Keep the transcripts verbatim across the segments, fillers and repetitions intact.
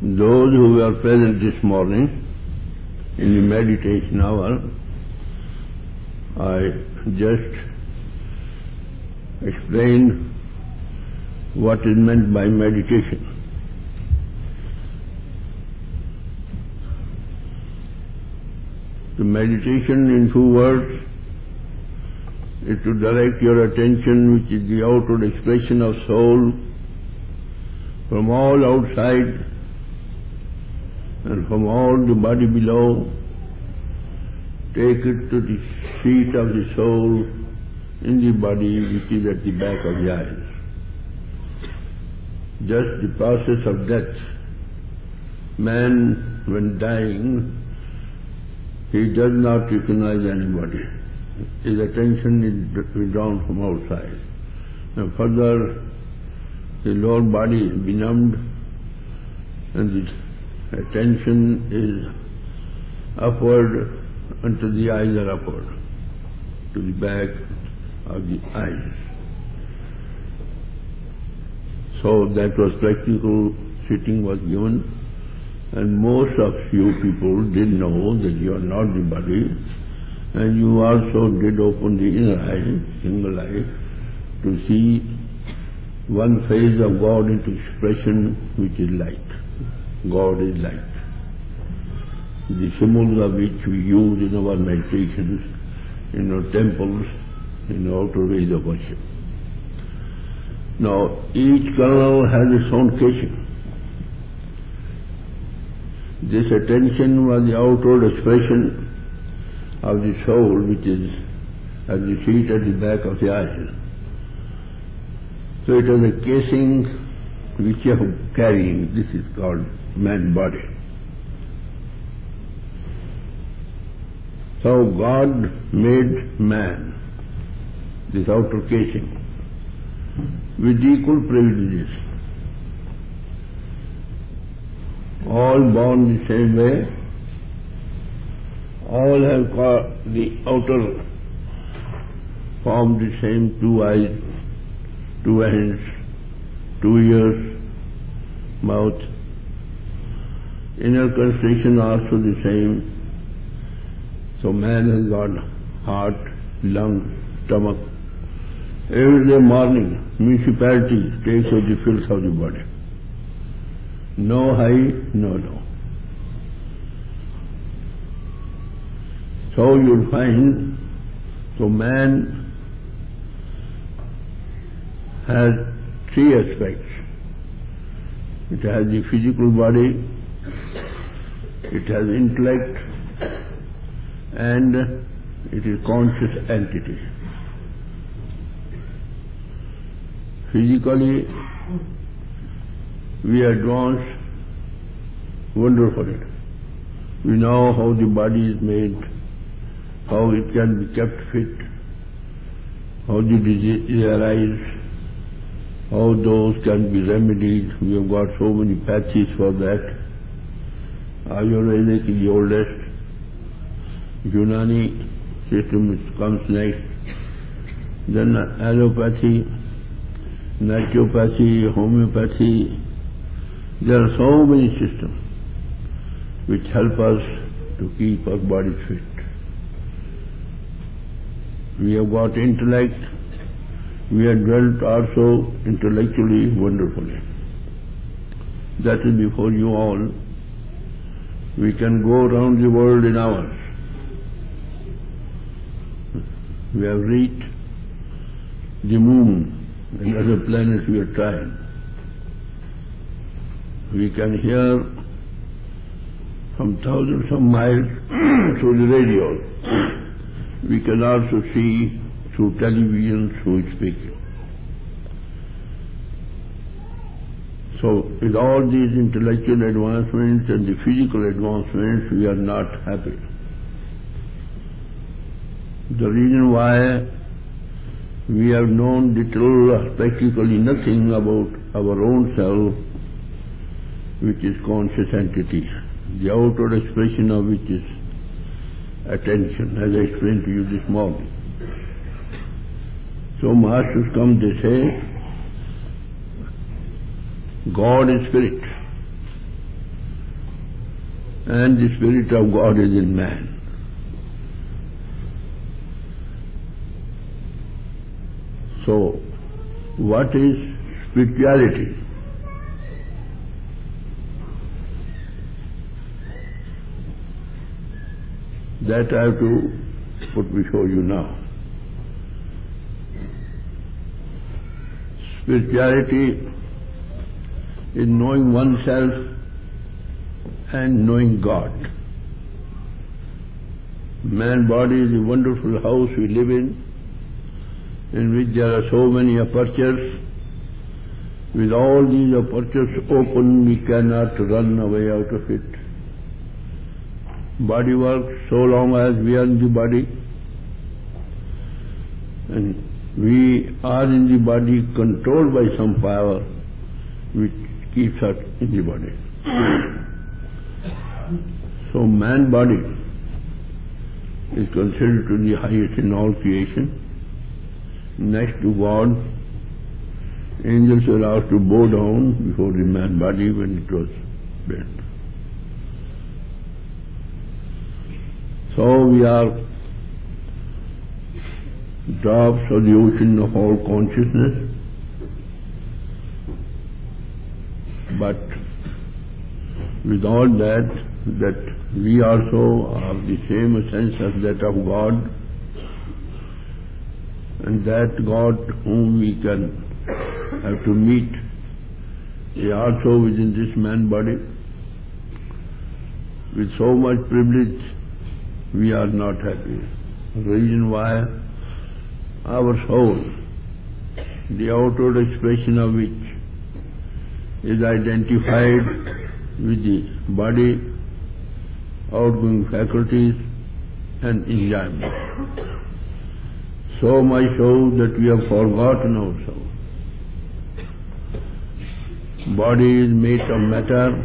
those who were present this morning in the meditation hour, I just explained what is meant by meditation. The meditation, in two words, is to direct your attention, which is the outward expression of soul, from all outside and from all the body below. Take it to the seat of the soul in the body, which is at the back of the eyes. Just the process of death. Man, when dying, he does not recognize anybody. His attention is withdrawn from outside. And further, the lower body is benumbed and the attention is upward until the eyes are upward, to the back of the eyes. So that was practical sitting was given, and most of you people did know that you are not the body, and you also did open the inner eye, single eye, to see one phase of God into expression, which is light. God is light. The symbols of which we use in our meditations, in our temples, in our outer ways of worship. Now, each kernel has its own occasion. This attention was the outward expression of the soul, which is at the seat at the back of the eyes. So it is a casing which you are carrying. This is called man body. So God made man, this outer casing, with equal privileges. All born the same way, all have got the outer form the same, two eyes, two hands, two ears, mouth. Inner constitution also the same. So man has got heart, lung, stomach. Every day morning, municipality takes out the filth of the body. No high, no low. So you'll find, so man has three aspects. It has the physical body, it has intellect, and it is conscious entity. Physically, we advance wonderfully. We know how the body is made, how it can be kept fit, how the disease arise, how those can be remedied. We have got so many patches for that. Ayurvedic is the oldest. Unani system comes next. Then allopathy, naturopathy, homeopathy. There are so many systems which help us to keep our body fit. We have got intellect. We have dwelt also intellectually wonderfully. That is before you all. We can go around the world in hours. We have reached the moon and other planets we are trying. We can hear from thousands of miles through the radio. We can also see through television, through speaking. So with all these intellectual advancements and the physical advancements, we are not happy. The reason why we have known little, practically nothing about our own self, which is conscious entity, the outward expression of which is attention, as I explained to you this morning. So masters come, they say, God is spirit. and the Spirit of God is in man. So, what is spirituality? That I have to put before you now. Spirituality is knowing oneself and knowing God. Man body is a wonderful house we live in, in which there are so many apertures. With all these apertures open, we cannot run away out of it. Body works so long as we are in the body, and we are in the body controlled by some power which keeps us in the body. So man body is considered to be the highest in all creation. Next to God, angels were asked to bow down before the man body when it was bent. So we are drops of the ocean of all consciousness, but with all that, that we also have the same essence as that of God, and that God whom we can have to meet is also within this man body. With so much privilege, we are not happy. The reason why our soul, the outward expression of which is identified with the body, outgoing faculties and enjoyment. So much so that we have forgotten ourselves. Body is made of matter,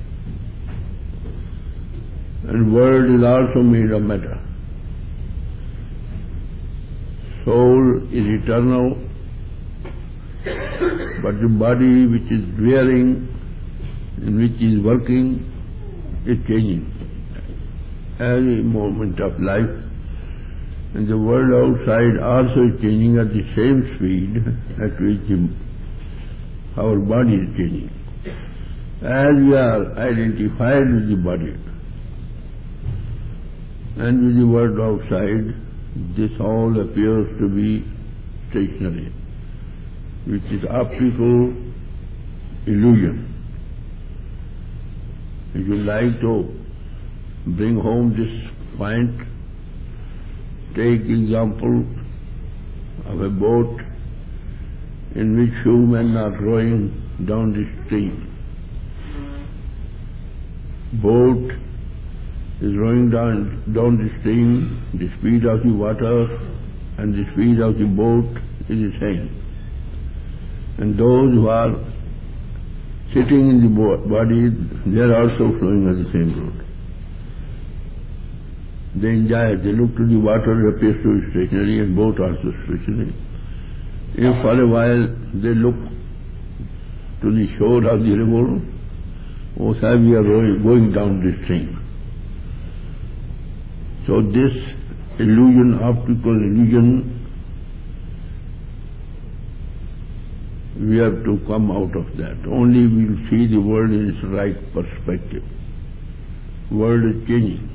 and world is also made of matter. Soul is eternal, but the body which is dwelling, in which is working, is changing every moment of life, and the world outside also is changing at the same speed at which our body is changing. As we are identified with the body and with the world outside, this all appears to be stationary, which is optical illusion. If you like to bring home this point, take example of a boat in which few men are rowing down the stream. Boat is rowing down, down the stream, the speed of the water and the speed of the boat is the same. And those who are sitting in the body, they are also flowing at the same road. They enjoy it. They look to the water, it appears to be stationary, and boat also stationary. If for a while they look to the shore of the river, oh, sir, we are going down the stream. So this illusion, optical illusion, we have to come out of that. Only we will see the world in its right perspective. World is changing.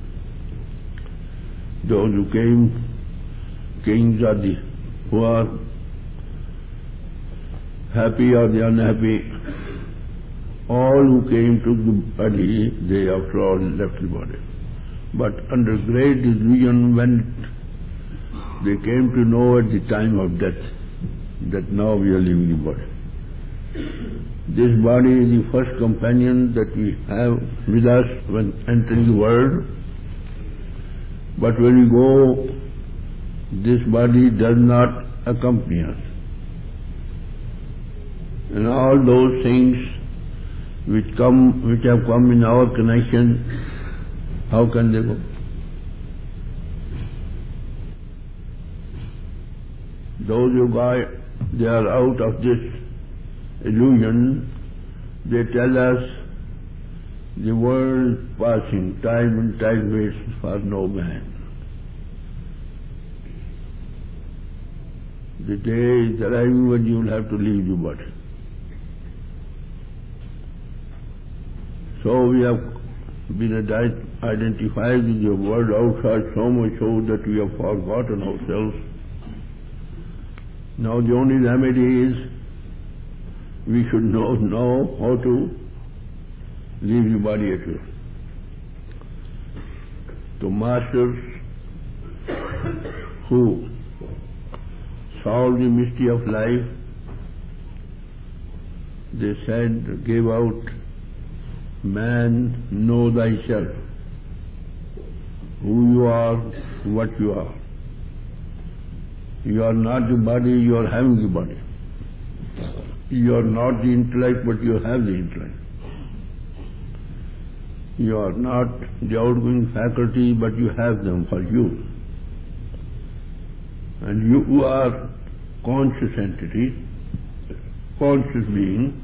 Those who came, kings are the who are happy or the unhappy. All who came to the body, they after all left the body. But under great illusion, when they came to know at the time of death that now we are leaving the body. This body is the first companion that we have with us when entering the world. But when we go, this body does not accompany us. And all those things which come, which have come in our connection, how can they go? Those who go, they are out of this illusion. They tell us The world is passing, time and time waits for no man. The day is arriving when you will have to leave the body. So we have been identified with the world outside so much so that we have forgotten ourselves. Now the only remedy is we should know, know how to leave the body at will. The masters who solved the mystery of life, they said, gave out, man, know thyself, who you are, what you are. You are not the body, you are having the body. You are not the intellect, but you have the intellect. You are not the outgoing faculty, but you have them for you. And you are conscious entity, conscious being.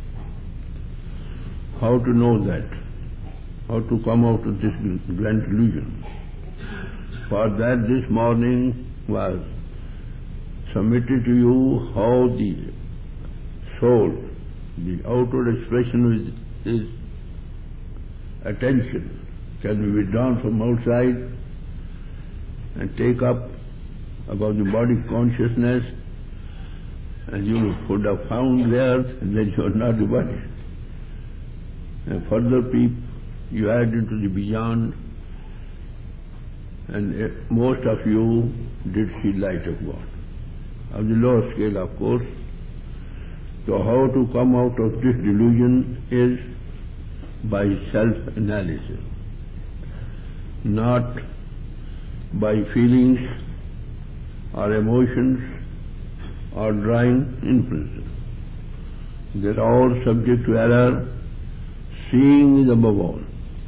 How to know that? How to come out of this grand illusion? For that this morning was submitted to you how the soul, the outward expression is, is attention, can be withdrawn from outside and take up about the body consciousness, and you would have found there that you are not the body. And further peep, you add into the beyond, and most of you did see light of God. On the lower scale, of course. So how to come out of this delusion is by self-analysis, not by feelings or emotions or drawing inferences. They're all subject to error. Seeing is above all.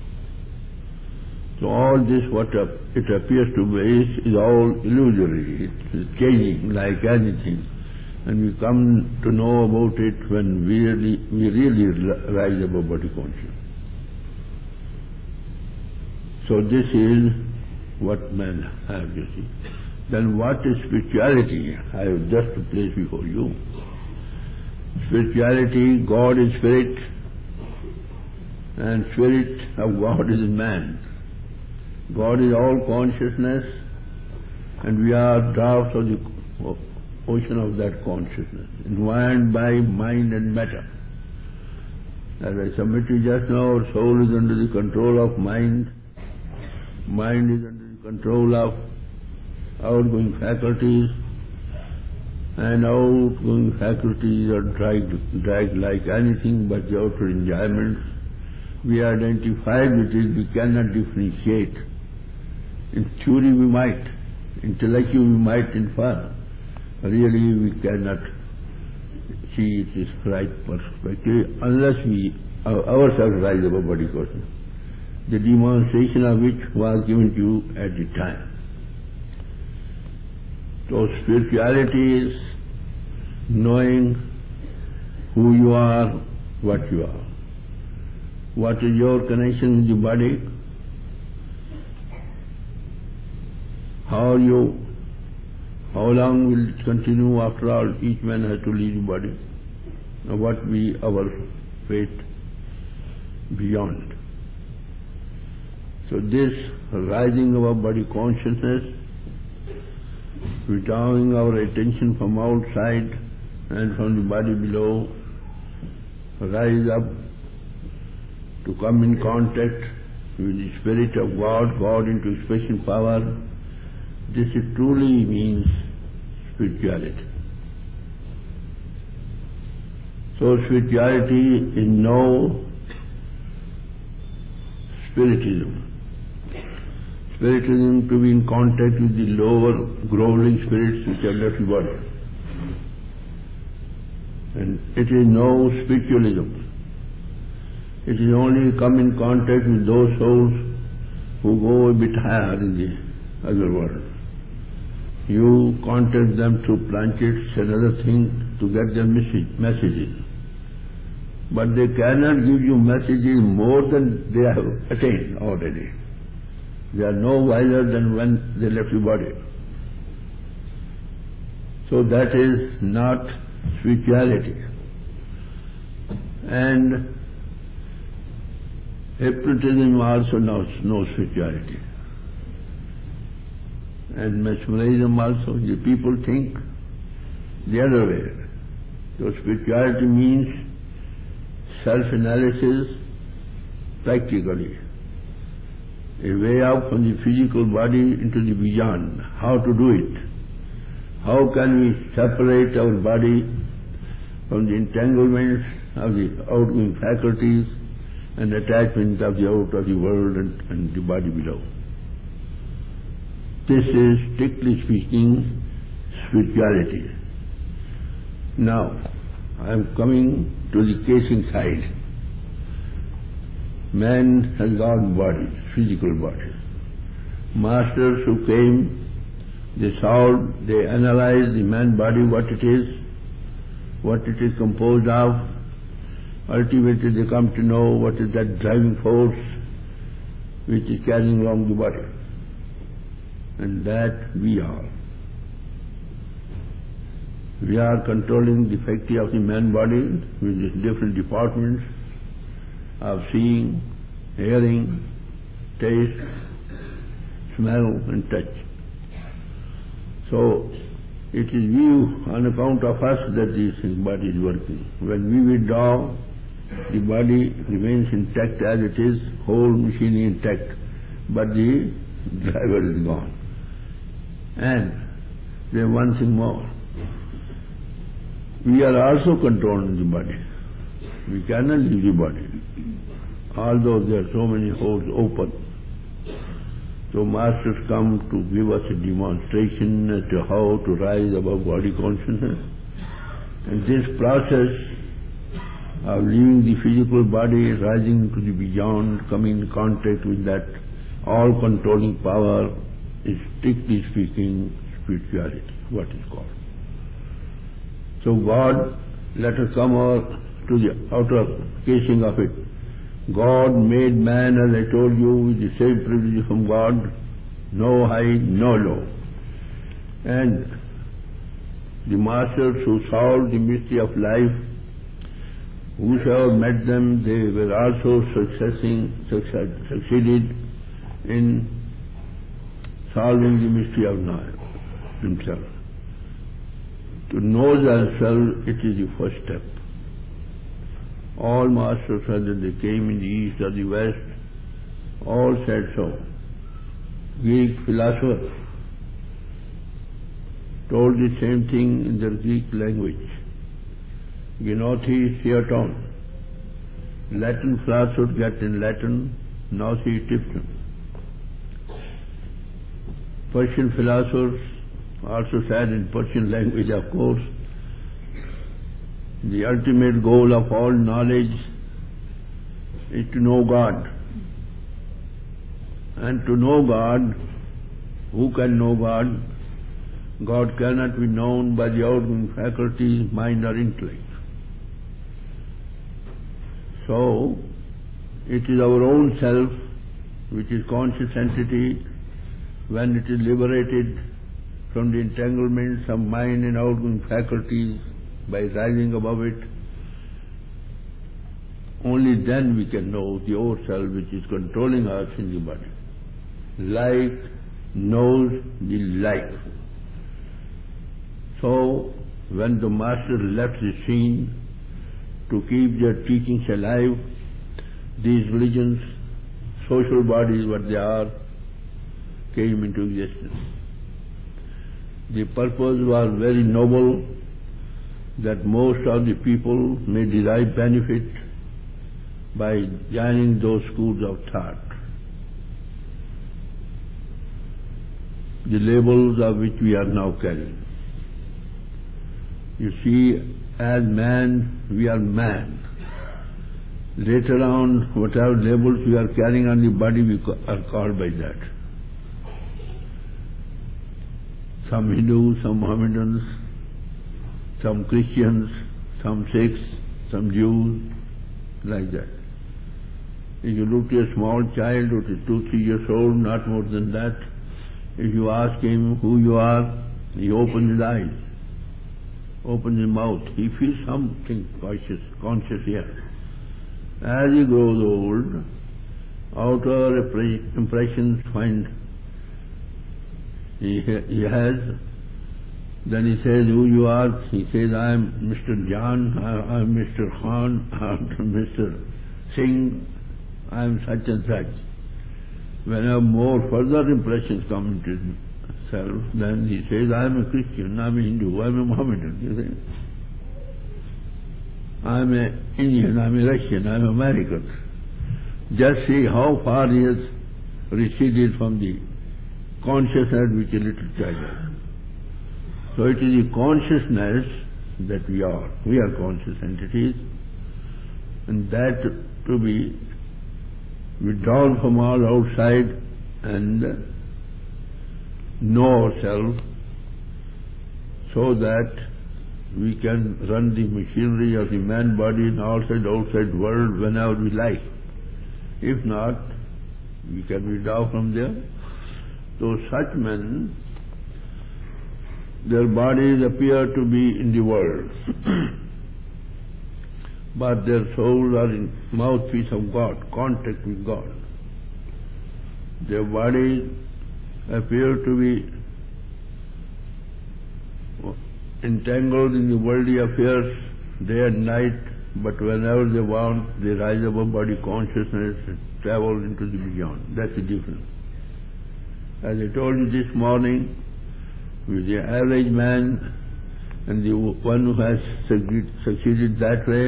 So all this, what it appears to be, is all illusory. It's changing like anything. And we come to know about it when we really, we really rise above body consciousness. So this is what men have, you see. Then what is spirituality? I have just placed before you. Spirituality, God is spirit, and spirit of God is man. God is all consciousness, and we are drafts of the ocean of that consciousness, environed by mind and matter. As I submitted just now, our soul is under the control of mind, mind is under the control of outgoing faculties, and outgoing faculties are dragged, dragged like anything but the outer enjoyments. We are identified with it, we cannot differentiate. In theory we might, intellectually we might infer. Really we cannot see it is right perspective unless we ourselves rise above body consciousness, the demonstration of which was given to you at the time. So spirituality is knowing who you are, what you are. What is your connection with the body? How you, how long will it continue? After all, each man has to leave the body. Now what be our fate beyond? So this rising of our body consciousness, withdrawing our attention from outside and from the body below, rise up to come in contact with the Spirit of God, God into expression power. This it truly means spirituality. So spirituality is no spiritism. Spiritism to be in contact with the lower groveling spirits which are left the body. And it is no spiritualism. It is only come in contact with those souls who go a bit higher in the other world. You contact them through planchets and other things to get their message, messages. but they cannot give you messages more than they have attained already. They are no wiser than when they left the body. So that is not spirituality. And hypnotism also knows no spirituality. And mesmerism also, the people think the other way. So spirituality means self-analysis practically. A way out from the physical body into the beyond. How to do it? How can we separate our body from the entanglements of the outgoing faculties and attachments of the out of the world and, and the body below? This is, strictly speaking, spirituality. Now, I am coming to the casing side. Man has got bodies, physical bodies. Masters who came, they solved, they analyzed the man body, what it is, what it is composed of. Ultimately they come to know what is that driving force which is carrying along the body. And that we are. We are controlling the faculty of the man body with its different departments of seeing, hearing, taste, smell and touch. So it is we on account of us that this body is working. When we withdraw, the body remains intact as it is, whole machinery intact, but the driver is gone. And there is one thing more. We are also controlling the body. We cannot leave the body, although there are so many holes open. So masters come to give us a demonstration as to how to rise above body consciousness. And this process of leaving the physical body, rising to the beyond, coming in contact with that all-controlling power is, strictly speaking, spirituality, what is called. So God, let us come out to the outer casing of it. God made man, as I told you, with the same privilege from God, no high, no low. And the masters who solved the mystery of life, whosoever met them, they were also successing, succeed, succeeded in solving the mystery of knowledge himself. To know thyself, it is the first step. All masters, whether they came in the east or the west, all said so. Greek philosophers told the same thing in their Greek language. Gnoti theaton. Latin philosophers get in Latin, Gnosi tifton. Persian philosophers also said in Persian language, of course, the ultimate goal of all knowledge is to know God. And to know God, who can know God? God cannot be known by the outgoing faculties, mind or intellect. So, it is our own self, which is conscious entity, when it is liberated from the entanglements of mind and outgoing faculties by rising above it, only then we can know the old self which is controlling us in the body. Like knows the like. So, when the master left the scene to keep their teachings alive, these religions, social bodies, what they are, came into existence. The purpose was very noble, that most of the people may derive benefit by joining those schools of thought, the labels of which we are now carrying. You see, as man, we are man. Later on, whatever labels we are carrying on the body, we are called by that. Some Hindus, some Mohammedans, some Christians, some Sikhs, some Jews, like that. If you look at a small child who is two, three years old, not more than that, if you ask him who you are, he opens his eyes, opens his mouth. He feels something conscious, conscious here. As he grows old, outer impressions find he, he has. Then he says who you are. He says, I am Mister John, I am Mister Khan, I am Mister Singh, I am such and such. Whenever more further impressions come into himself, then he says, I am a Christian, I am a Hindu, I am a Mohammedan. You see? I am an Indian, I am a Russian, I am American. Just see how far he has receded from the consciousness which a little child has. So it is the consciousness that we are. We are conscious entities, and that to be withdrawn from all outside and know ourselves so that we can run the machinery of the man body in outside outside world whenever we like. If not, we can withdraw from there. So such men, their bodies appear to be in the world, but their souls are in mouthpiece of God, contact with God. Their bodies appear to be entangled in the worldly affairs day and night, but whenever they want, they rise above body consciousness and travel into the beyond. That's the difference. As I told you this morning, with the average man and the one who has succeeded that way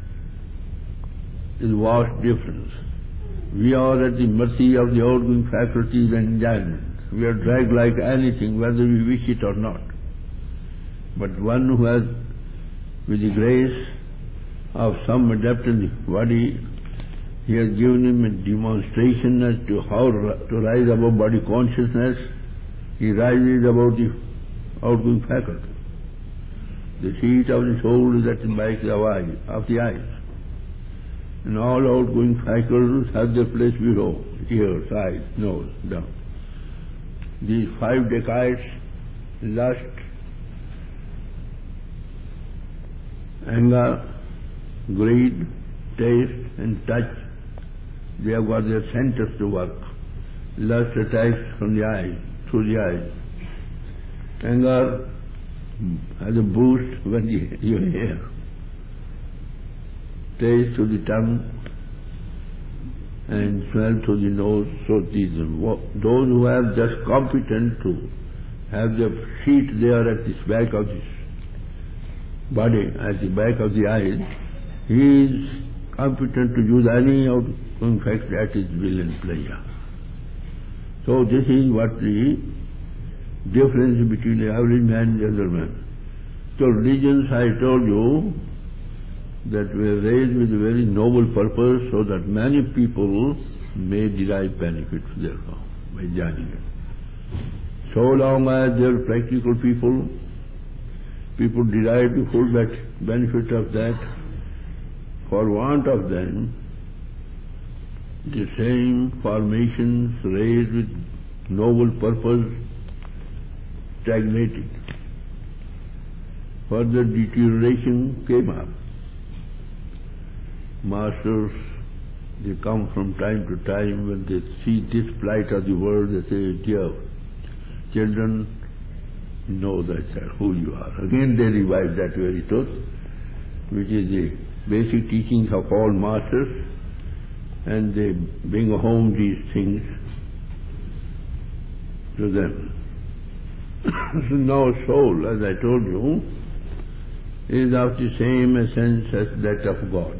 is vast difference. We are at the mercy of the outgoing faculties and enjoyment. We are dragged like anything, whether we wish it or not. But one who has, with the grace of some adept in the body, he has given him a demonstration as to how to rise above body consciousness. He rises above the outgoing faculty. The seat of the soul is at the back of the eyes. And all outgoing faculties have their place below: ears, eyes, nose, down. These five dacoits, lust, anger, greed, taste and touch, they have got their centers to work. Lust attacks from the eyes, through the eyes. Anger has a boost when you, you hear. Taste through the tongue and smell through the nose. So these, those who are just competent to have their seat there at the back of this body, at the back of the eyes, he is competent to use any outgoing fact at his will and pleasure. So this is what the difference between the average man and the other man. So religions, I told you, that were raised with a very noble purpose so that many people may derive benefit therefrom by joining it. So long as they are practical people, people derive the full benefit of that. For want of them, the same formations raised with noble purpose stagnated. Further deterioration came up. Masters, they come from time to time when they see this plight of the world, they say, dear children, know thyself, who you are. Again they revive that very truth, which is the basic teachings of all masters, and they bring home these things to them. So now soul, as I told you, is of the same essence as that of God.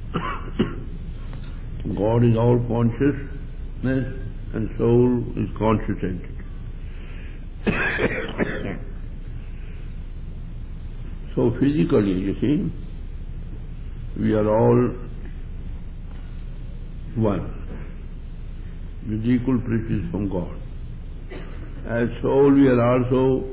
God is all consciousness and soul is conscious entity. So physically, you see, we are all one, with equal preachers from God. As soul, we are also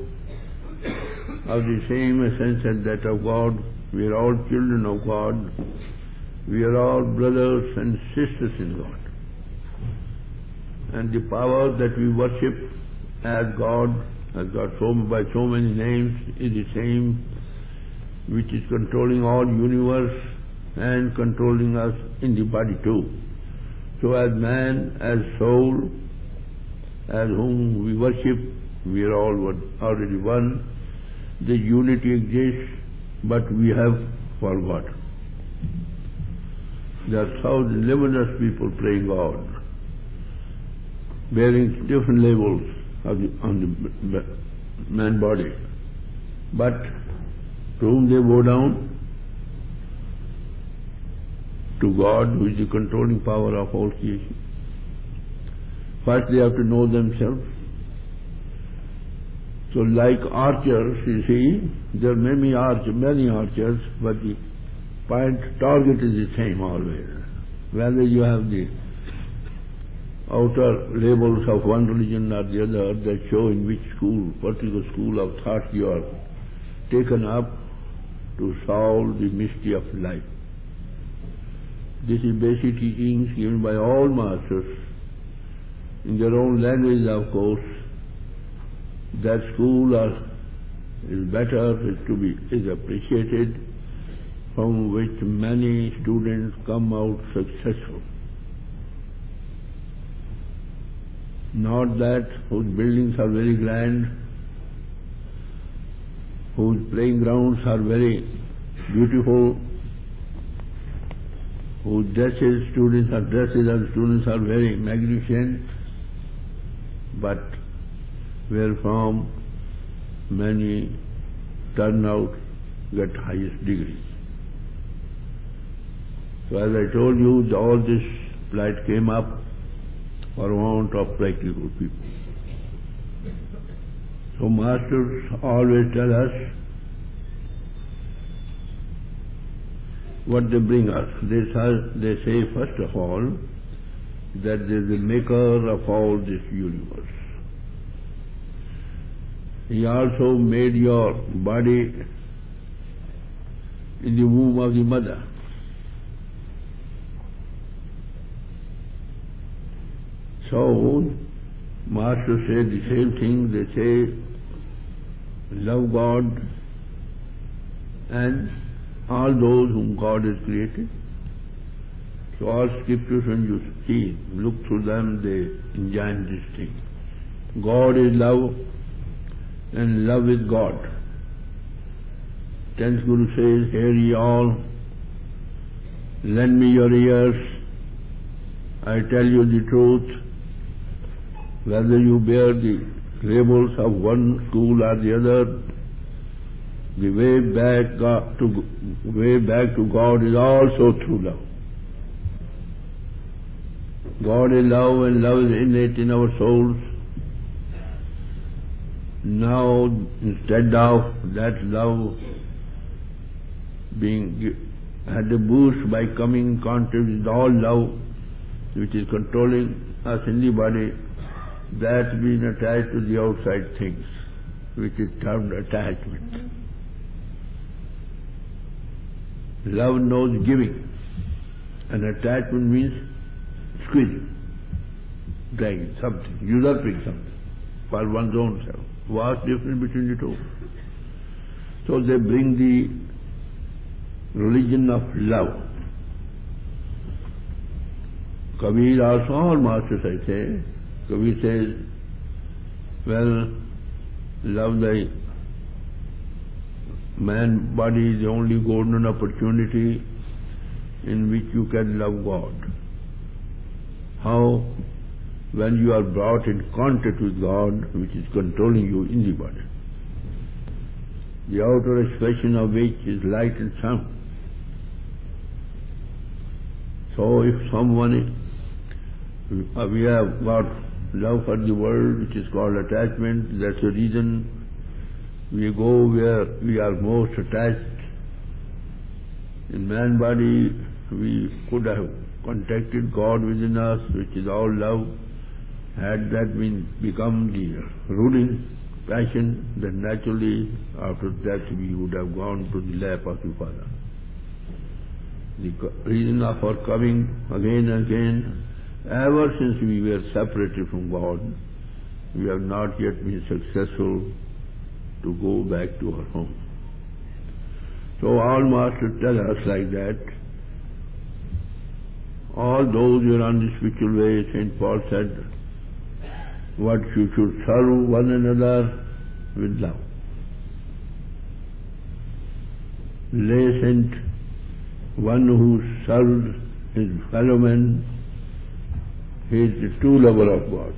of the same essence as that of God. We are all children of God, We are all brothers and sisters in God. And the power that we worship as God, has got so, by so many names, is the same which is controlling all universe and controlling us in the body too. So as man, as soul, as whom we worship, we are all one, already one. The unity exists, but we have forgotten. There are thousands, numerous people praying God, bearing different labels of the, on the man body. But to whom they bow down? To God, who is the controlling power of all creation. First they have to know themselves. So like archers, you see, there are many archers, many archers, but the point target is the same always. Whether you have the outer labels of one religion or the other that show in which school, particular school of thought you are taken up to solve the mystery of life. This is basic teachings given by all masters in their own language, of course. That school are, is better, is to be is appreciated, from which many students come out successful. Not that whose buildings are very grand, whose playing grounds are very beautiful, whose dresses, students are dresses and students are very magnificent, but where from many turn out get highest degrees. So as I told you, all this plight came up for want of practical people. So masters always tell us what they bring us. They say, they say first of all that there is a maker of all this universe. He also made your body in the womb of the mother. So, Master said the same thing. They say, love God and all those whom God has created. So all scriptures, when you see, look through them, they enjoin this thing. God is love, and love is God. Tenth Guru says, hear ye all, lend me your ears, I tell you the truth. Whether you bear the labels of one school or the other, the way back to way back to God is also through love. God is love, and love is innate in our souls. Now, instead of that love being had a boost by coming in contact with all love, which is controlling us in the body, that's been attached to the outside things, which is termed attachment. Love knows giving, and attachment means squeezing, dragging something, usurping something for one's own self. Vast difference between the two. So they bring the religion of love. Kabir also, all masters I say, Kabir says, well, love thy man body is the only golden opportunity in which you can love God. How? When you are brought in contact with God, which is controlling you in the body. The outer expression of which is light and sound. So if someone, uh, we have got love for the world, which is called attachment, that's the reason we go where we are most attached. In man body, we could have contacted God within us, which is all love. Had that been become the ruling passion, then naturally after that we would have gone to the lap of the Father. the reason of our coming again and again, ever since we were separated from God, we have not yet been successful to go back to our home. So all masters tell us like that. All those who are on the spiritual way, Saint Paul said, what you should serve one another with love. Lay Saint, one who serves his fellow men, he is the true lover of God.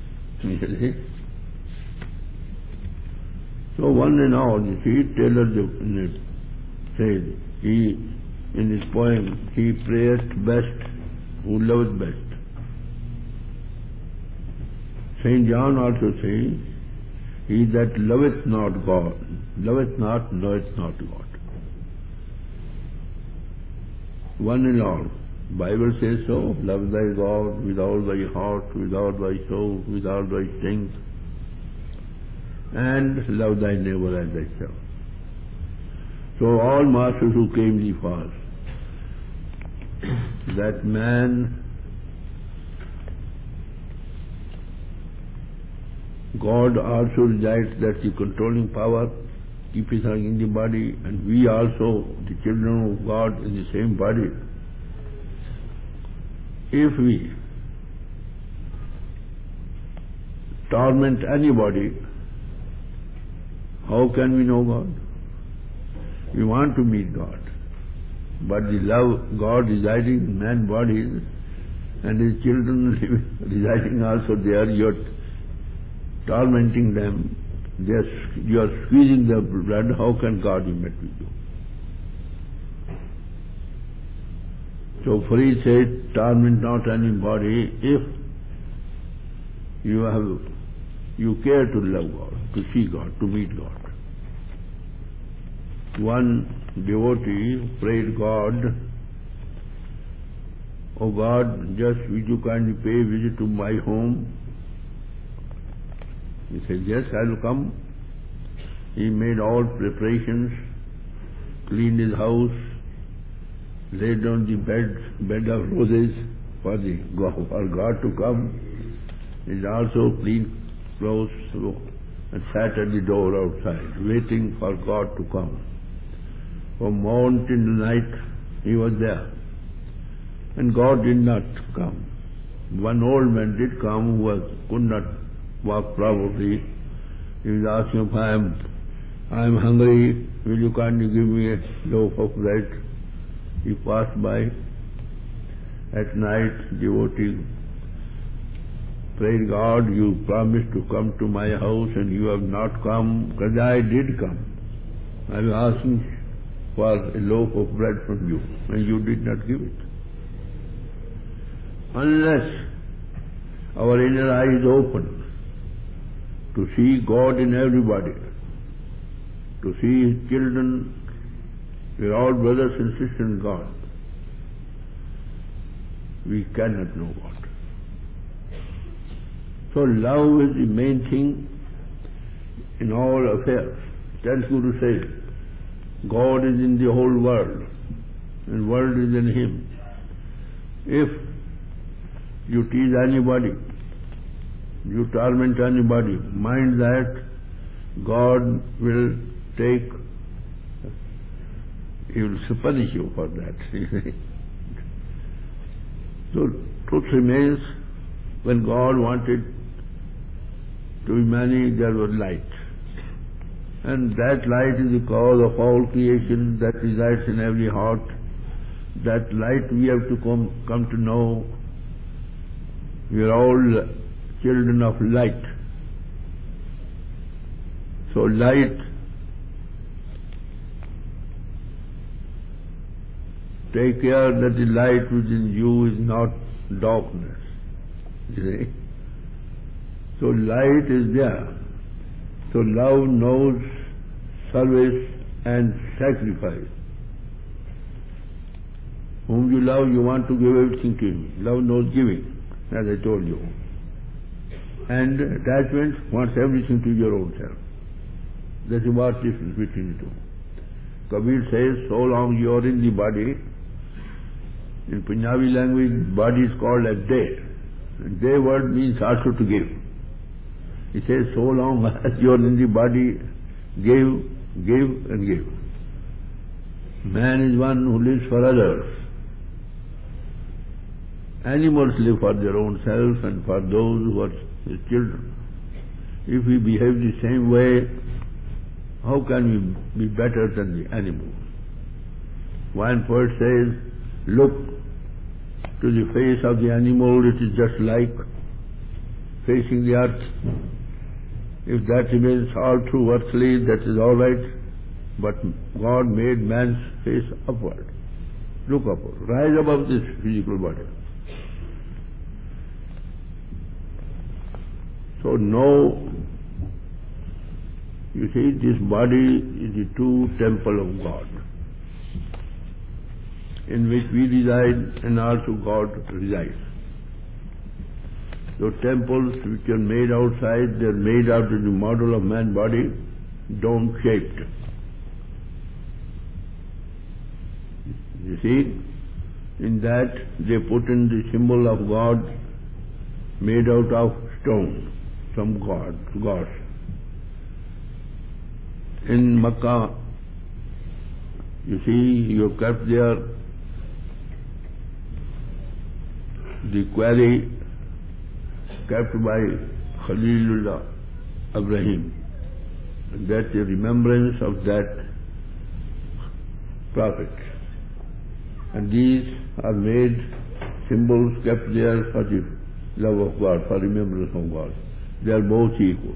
So one and all, you see, Taylor says, he, in his poem, he prayeth best who loveth best. Saint John also says, he that loveth not God, loveth not, knoweth not God. One and all. Bible says so, love thy God with all thy heart, with all thy soul, with all thy strength, and love thy neighbor as thyself. So all masters who came before, that man, God also resides, that's the controlling power, keeping us in the body, and we also, the children of God, in the same body. If we torment anybody, how can we know God? We want to meet God. But the love, God residing in man's bodies and his children residing also there, you're tormenting them, they're, you're squeezing their blood, how can God be met with you? So Farid said, torment not anybody if you have, you care to love God, to see God, to meet God. One devotee prayed God, "Oh God, just will you kindly pay a visit to my home?" He said, "Yes, I will come." He made all preparations, cleaned his house, laid on the bed, bed of roses for the for God to come. He also cleaned clothes and sat at the door outside, waiting for God to come. From morning till night he was there, and God did not come. One old man did come who was, could not walk properly. He was asking if I am, I am hungry, will you kindly give me a loaf of bread? He passed by. At night, devotee prayed, "God, you promised to come to my house and you have not come, because I did come. I was asking for a loaf of bread from you, and you did not give it." Unless our inner eye is open to see God in everybody, to see His children, we are all brothers and sisters in God, we cannot know God. So love is the main thing in all affairs. Tells Guru says, God is in the whole world, and world is in Him. If you tease anybody, you torment anybody, mind that God will take, He will punish you for that. So truth remains, when God wanted to be many, there was light. And that light is the cause of all creation that resides in every heart. That light we have to come, come to know. We are all children of light. So light, take care that the light within you is not darkness. You see? So light is there. So love knows service and sacrifice. Whom you love, you want to give everything to him. Love knows giving, as I told you. And attachment wants everything to your own self. That's what difference between the two. Kabir says, so long you are in the body, In Punjabi language, body is called as day. And day word means also to give. He says, so long as you are in the body, give, give and give. Man is one who lives for others. Animals live for their own self and for those who are his children. If we behave the same way, how can we be better than the animal? One poet says, look to the face of the animal, it is just like facing the earth. If that remains all through earthly, that is all right. But God made man's face upward. Look upward. Rise above this physical body. So know, you see, this body is the true temple of God, in which we reside and also God resides. So temples which are made outside, they are made out of the model of man's body, dome-shaped. You see, in that they put in the symbol of God made out of stone, some god, gods. In Makkah, you see, you have kept there the quarry kept by Khalilullah Ibrahim. That's a remembrance of that prophet. And these are made symbols kept there for the love of God, for remembrance of God. They are both equal.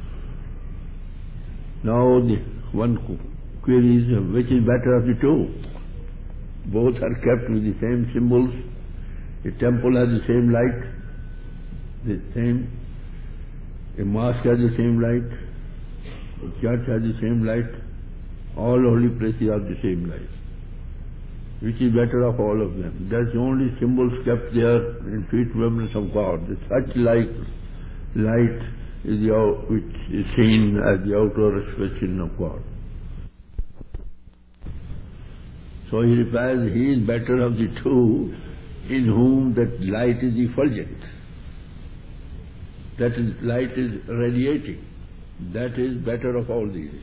Now the one query is, which is better of the two? Both are kept with the same symbols. A temple has the same light, the same. A mosque has the same light. A church has the same light. All holy places have the same light. Which is better of all of them? That's the only symbols kept there in sweet remembrance of God. Such like light is the, which is seen as the outer expression of God. So he replies, he is better of the two, in whom that light is effulgent. That is, light is radiating. That is better of all these.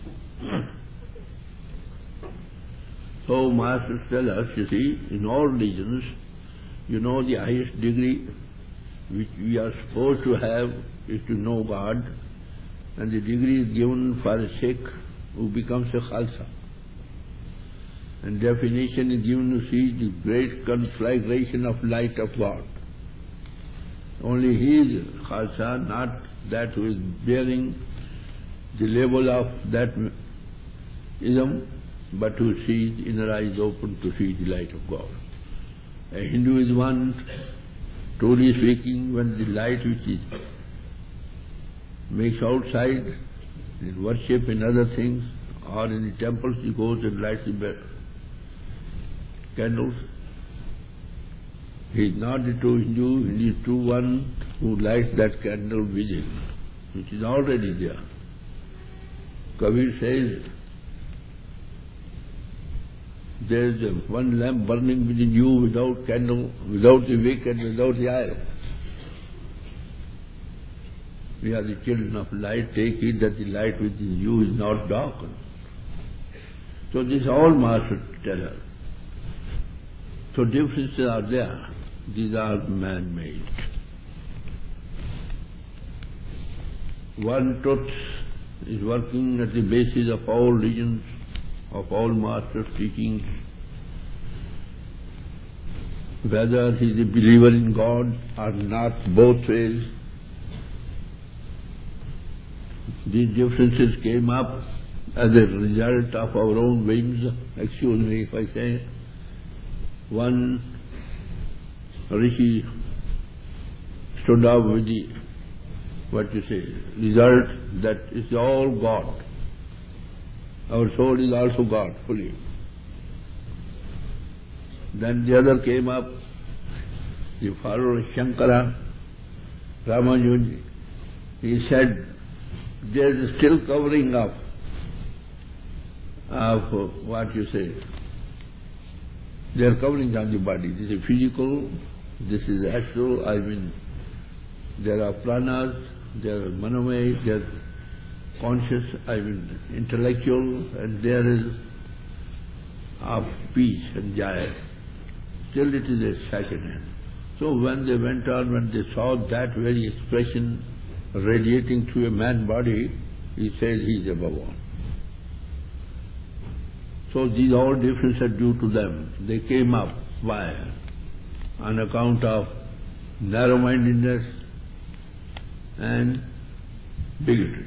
So masters tell us, you see, in all religions, you know, the highest degree which we are supposed to have is to know God, and the degree is given for a Sikh who becomes a Khalsa. And definition is given to see the great conflagration of light of God. Only he is Khalsa, not that who is bearing the label of that ism, but who sees inner eyes open to see the light of God. A Hindu is one, truly speaking, when the light which is makes outside, in worship, in other things, or in the temples, he goes and lights the candles. He is not the true Hindu, he is the true one who lights that candle within, which is already there. Kabir says, there is one lamp burning within you without candle, without the wick and without the iron. We are the children of light. Take heed that the light within you is not darkened. So this all masters tell us. So differences are there. These are man-made. One truth is working at the basis of all religions, of all masters' teachings. Whether he is a believer in God or not, both ways, these differences came up as a result of our own whims. Excuse me if I say. One Rishi stood up with the, what you say, result that is all God. Our soul is also God, fully. Then the other came up, the follower of Shankara, Ramanuja. He said, there is still covering up of what you say, They are coverings on the body. This is physical, this is astral, I mean, there are pranas, there are manomay, there are conscious, I mean, intellectual, and there is of peace and joy. Still it is a second hand. So when they went on, when they saw that very expression radiating through a man's body, he says he is above all. So these all differences are due to them. They came up. Why? On account of narrow-mindedness and bigotry.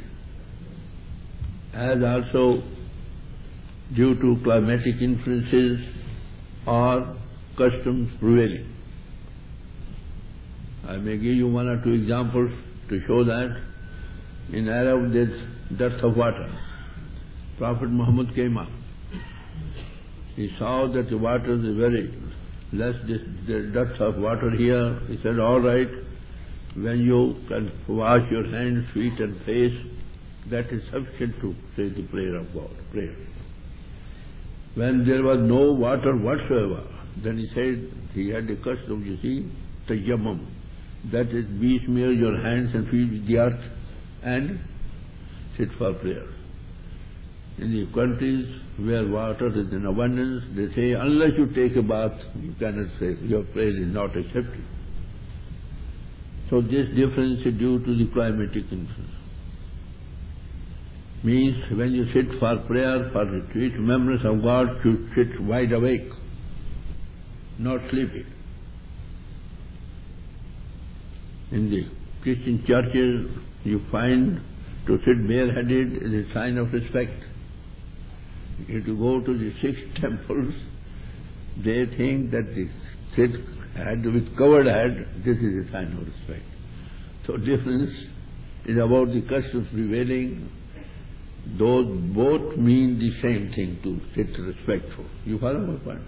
As also due to climatic influences or customs prevailing. I may give you one or two examples to show that. In Arab there's dearth of water. Prophet Muhammad came up. He saw that the water is very less, the dearth of water here. He said, all right, when you can wash your hands, feet and face, that is sufficient to say the prayer of God, prayer. When there was no water whatsoever, then he said, he had a custom, you see, tayammum. That is, besmear your hands and feet with the earth and sit for prayer. In the countries where water is in abundance, they say, unless you take a bath, you cannot say, your prayer is not accepted. So this difference is due to the climatic influence. Means when you sit for prayer, for retreat, remembrance of God, you sit wide awake, not sleeping. In the Christian churches, you find to sit bareheaded is a sign of respect. If you go to the six temples, they think that the sit head with covered head, this is a sign of respect. So difference is about the customs prevailing. Those both mean the same thing, to sit respectful. You follow my point?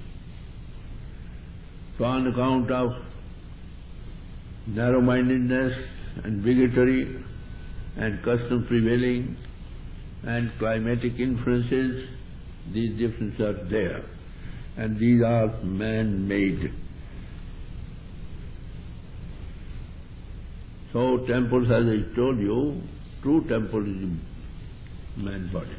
So on account of narrow-mindedness and bigotry and customs prevailing and climatic influences, these differences are there. And these are man-made. So temples, as I told you, true temple is in man's body,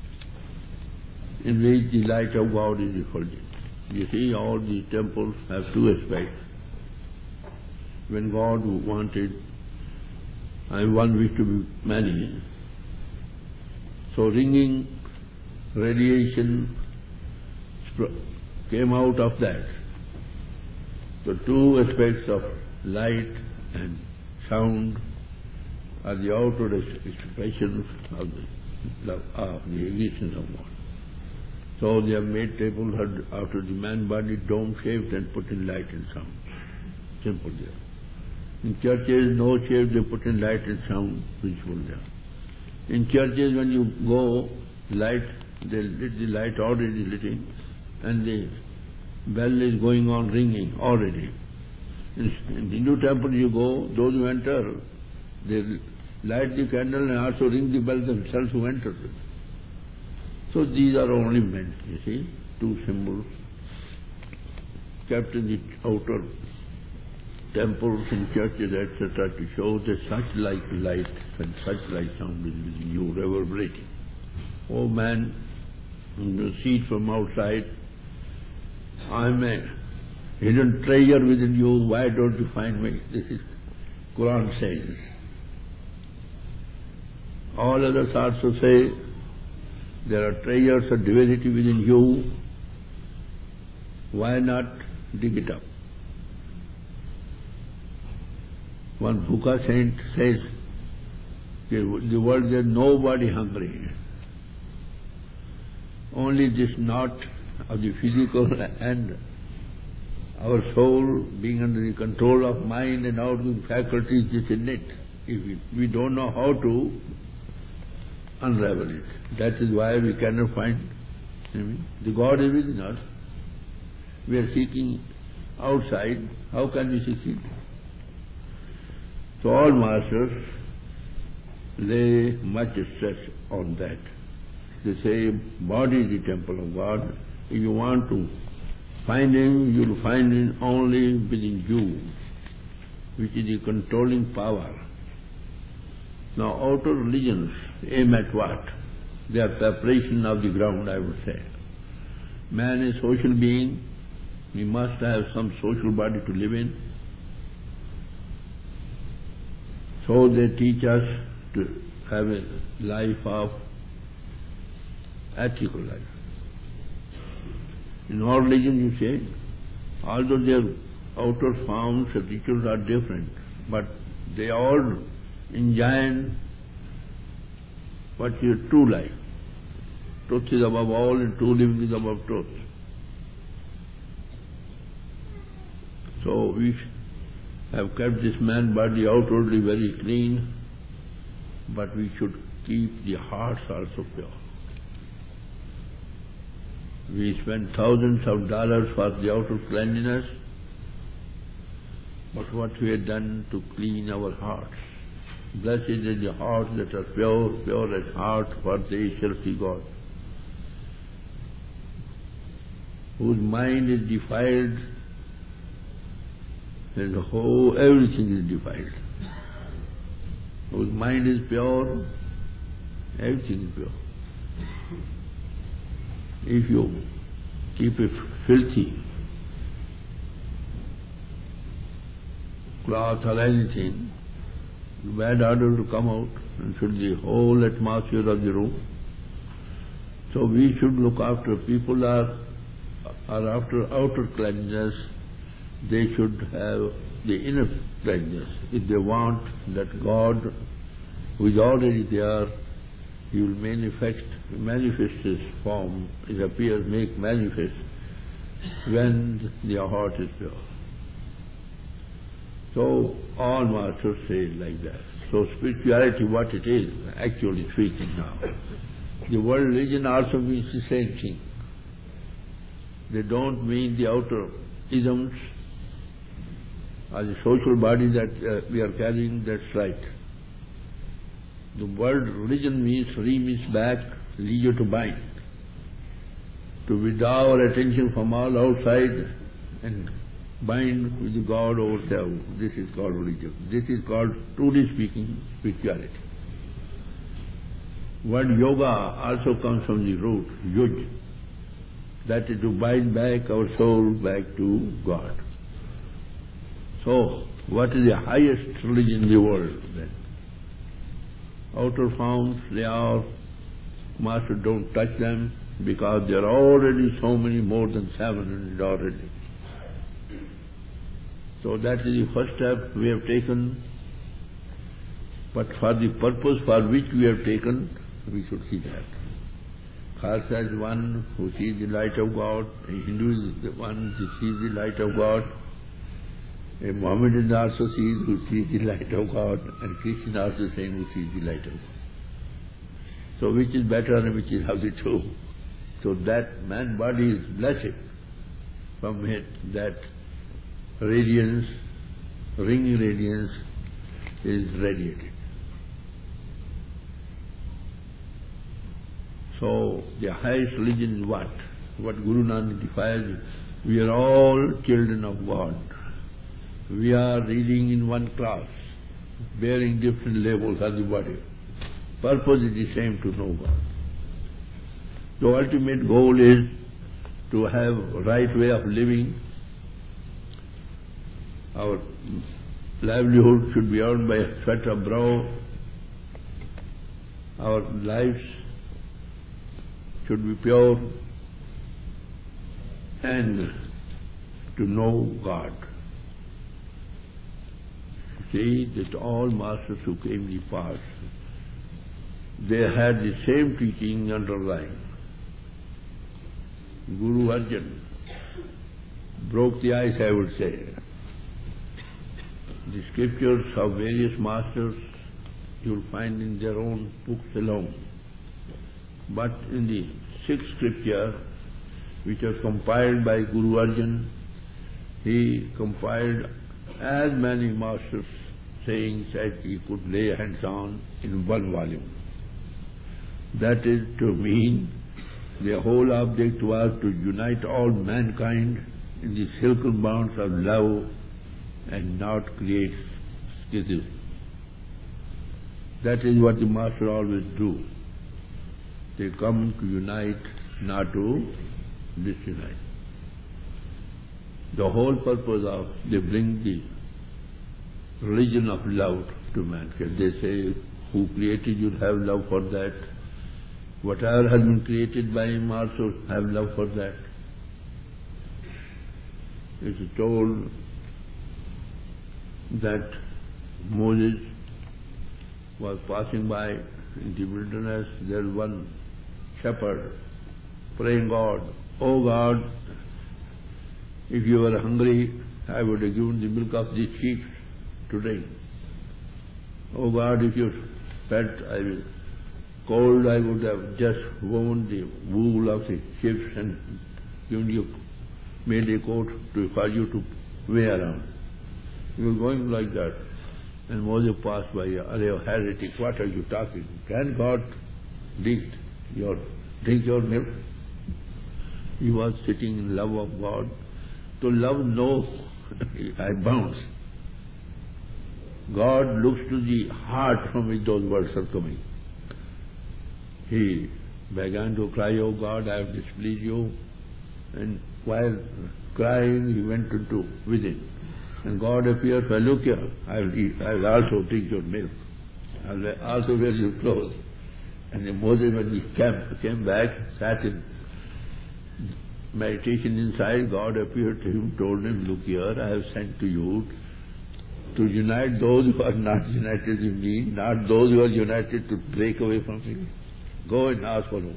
in which the light of God is refulgent. You see, all these temples have two aspects. When God wanted, I one wish to be many, so ringing radiation came out of that. So two aspects of light and sound are the outward expressions of the, of the existence of God. So they have made tables after the man body, dome shaped, and put in light and sound. Simple there. In churches, no shape, they put in light and sound, principle there. In churches, when you go, light, they lit the light already lit in, and the bell is going on ringing already. In, in Hindu temple you go, those who enter, they light the candle and also ring the bell themselves who enter. So these are only meant, you see, two symbols kept in the outer temples and churches, et cetera, to show that such like light and such like sound is within you, reverberating. Oh man, you see it from outside, I'm a hidden treasure within you, why don't you find me? This is Quran says. All others also say, there are treasures of divinity within you, why not dig it up? One Bhuka saint says, the world there is nobody hungry. Only this knot of the physical and our soul being under the control of mind and outgoing faculties is in it. If we, we don't know how to unravel it. That is why we cannot find, I mean, the God is within us. We are seeking outside. How can we succeed? So all masters lay much stress on that. They say, body is the temple of God. If you want to finding, you'll find it only within you, which is the controlling power. Now, outer religions aim at what? They are preparation of the ground, I would say. Man is a social being. He must have some social body to live in. So they teach us to have a life of ethical life. In our religion, you say, although their outer forms and rituals are different, but they all enjoin what is true life. Truth is above all and true living is above truth. So we have kept this man body outwardly very clean, but we should keep the hearts also pure. We spend thousands of dollars for the outer cleanliness, but what we have done to clean our hearts. Blessed is the hearts that are pure, pure at heart, for they shall see God. Whose mind is defiled, and the whole, everything is defiled. Whose mind is pure, everything is pure. If you keep it filthy, cloth or anything, bad odor will come out and fill the whole atmosphere of the room. So we should look after people are, are after outer cleanliness, they should have the inner cleanliness. If they want that God, who is already there, He will manifest, manifest His form, His appears, make manifest when their heart is pure. So all masters say like that. So spirituality, what it is, actually speaking now. The word religion also means the same thing. They don't mean the outer isms or the social body that uh, we are carrying, that's right. The word religion means, re means back, legio to bind. To withdraw our attention from all outside and bind with God ourselves. This is called religion. This is called, truly speaking, spirituality. Word yoga also comes from the root, yuj. That is to bind back our soul back to God. So, what is the highest religion in the world then? Outer forms, they are, Master, don't touch them, because there are already so many, more than seven hundred already. So that is the first step we have taken, but for the purpose for which we have taken, we should see that. Khalsa is one who sees the light of God, a Hindu is the one who sees the light of God, a Mohammedan also sees who sees the light of God, and Christian also saying who sees the light of God. So which is better and which is of the two? So that man body is blessed from it, that radiance, ringing radiance is radiated. So the highest religion is what? What Guru Nanak defines, we are all children of God. We are reading in one class, bearing different labels of the body. Purpose is the same, to know God. The ultimate goal is to have right way of living. Our livelihood should be earned by sweat of brow. Our lives should be pure, and to know God. See that all masters who came in the past, they had the same teaching underlying. Guru Arjan broke the ice, I would say. The scriptures of various masters you will find in their own books alone. But in the sixth scripture, which was compiled by Guru Arjan, he compiled as many masters' sayings as he could lay hands on in one volume. That is to mean The whole object was to unite all mankind in the silken bonds of love and not create schisms. That is what the Master always do. They come to unite, not to disunite. The whole purpose of, they bring the religion of love to mankind. They say, who created you, have love for that. Whatever has been created by him also have love for that. It is told that Moses was passing by in the wilderness. There was one shepherd praying God, "Oh God, if you were hungry, I would have given the milk of these sheep to drink. Oh God, if you felt I will cold, I would have just woven the wool of the sheep and given you, made a coat to, for you to wear around." He was going like that. And Moses passed by, "Arey heretic, what are you talking? Can God drink your, drink your milk?" He was sitting in love of God. To love no bounds. God looks to the heart from which those words are coming. He began to cry, "Oh God, I have displeased you." And while crying, he went into within. And God appeared, "Well, look here, I will, eat, I will also drink your milk. I will also wear your clothes." And then Moses, when he came, came back, sat in meditation inside, God appeared to him, told him, "Look here, I have sent to you to unite those who are not united with me, not those who are united to break away from me. Go and ask for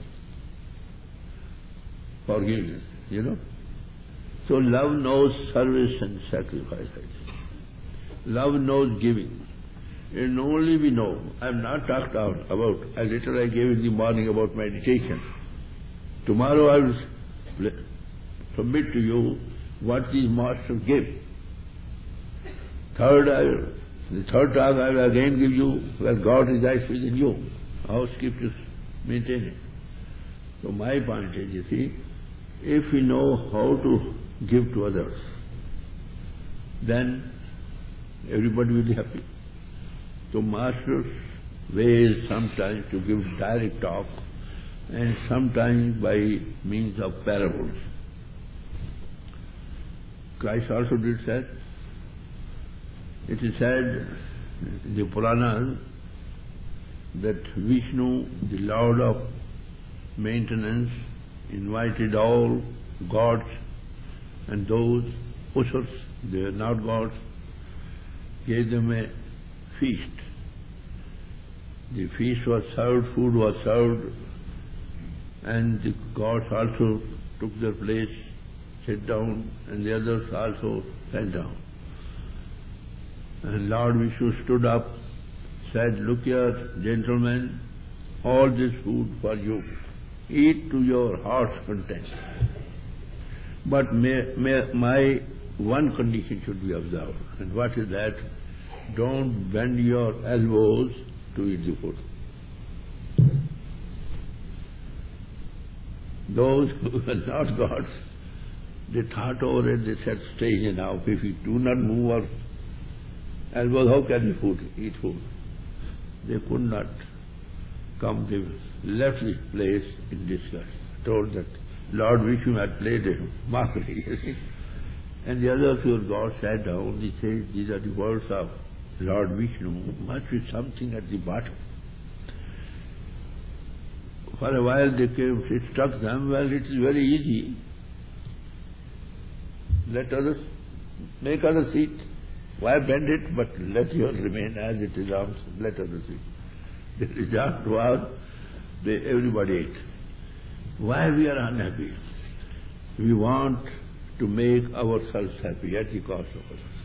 forgiveness, you know." So love knows service and sacrifice. Love knows giving. And only we know. I have not talked out about, a little I gave in the morning about meditation. Tomorrow I will submit to you what these masters give. Third, I will, the third talk I will again give you where God resides within you. How scriptures maintain it. So my point is, you see, if we know how to give to others, then everybody will be happy. So Master's way is sometimes to give direct talk and sometimes by means of parables. Christ also did that. It is said in the Puranas that Vishnu, the Lord of maintenance, invited all gods and those usurs, they are not gods, gave them a feast. The feast was served, food was served, and the gods also took their place, sat down, and the others also sat down. And Lord Vishnu stood up, said, "Look here, gentlemen, all this food for you. Eat to your heart's content. But may, may my one condition should be observed." And what is that? Don't bend your elbows to eat the food. Those who are not gods, they thought over it, they said, "Stay here now. If we do not move our elbows, how can we food, eat food?" They could not come. They left this place in disgust, told that Lord Vishnu had played a mockery. And the others who were gods sat down. They said, "These are the words of Lord Vishnu. Must be something at the bottom." For a while they came, it struck them, well, it is very easy. Let others, make others eat. Why bend it, but let yours remain as it is, arms, let others eat. The result was, they, everybody ate. Why we are unhappy? We want to make ourselves happy at the cost of others.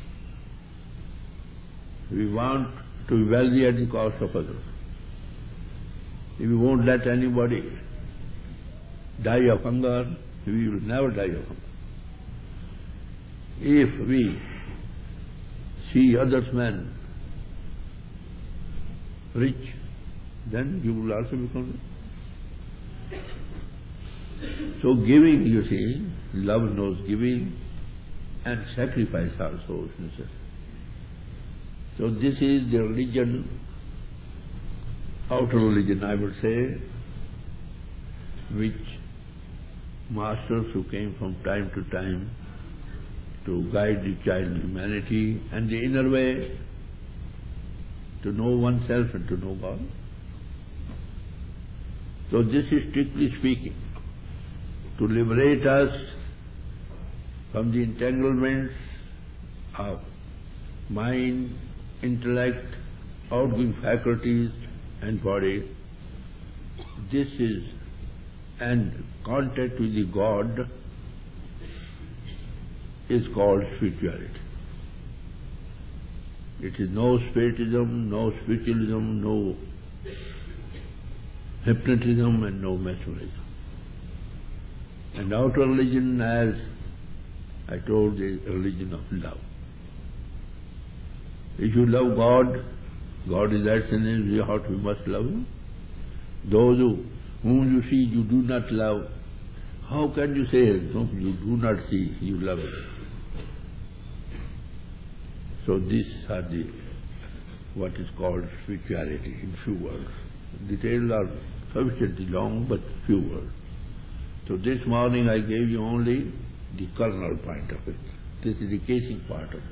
We want to be wealthy at the cost of others. If we won't let anybody die of hunger, we will never die of hunger. If we see others men rich, then you will also become rich. So giving, you see, love knows giving, and sacrifice also is necessary. So this is the religion, outer religion I would say, which masters who came from time to time to guide the child humanity, and the inner way to know oneself and to know God. So this is strictly speaking to liberate us from the entanglements of mind, intellect, outgoing faculties and body. This is, and contact with the God is called spirituality. It is no spiritism, no spiritualism, no hypnotism and no mesmerism. And outer religion, as I told, is a religion of love. If you love God, God is that in your heart, we must love Him. Those who, whom you see you do not love, how can you say, no, you do not see, you love Him? So these are the, what is called spirituality in few words. Details are sufficiently long, but few words. So this morning I gave you only the kernel point of it. This is the casing part of it.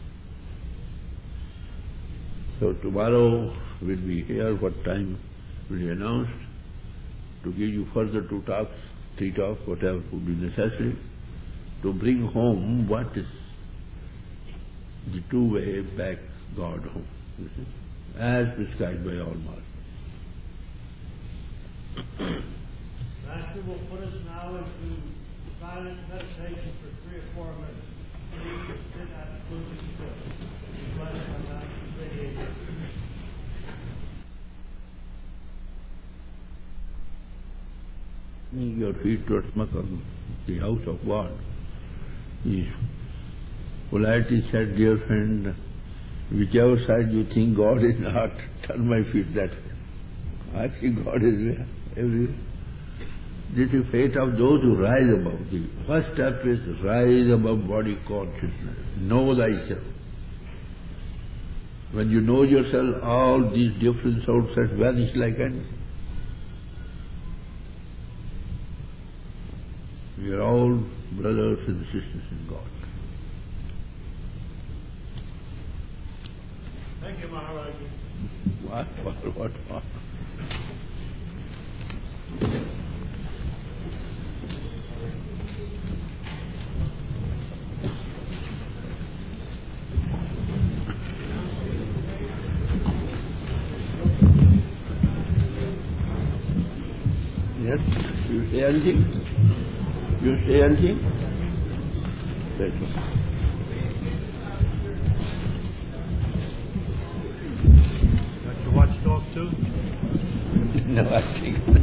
So tomorrow we'll be here, what time will be announced, to give you further two talks, three talks, whatever would be necessary, to bring home what is the two way back God home, you see, as prescribed by all masters. Master will put us now into silent meditation for three or four minutes. Please sit absolutely still. Be blessed by Master's radiation. Your feet towards Makam, the house of God. Yes. Politely said, dear friend, whichever side you think God is not, turn my feet that way. I think God is there, everywhere. This is the fate of those who rise above. The first step is rise above body consciousness. Know thyself. When you know yourself, all these different outside vanish like anything. We are all brothers and sisters in God. Thank you, Maharaj. What, what, what, what? Yes, you say anything? You say anything? That's all. Got your watchdog too? No, I think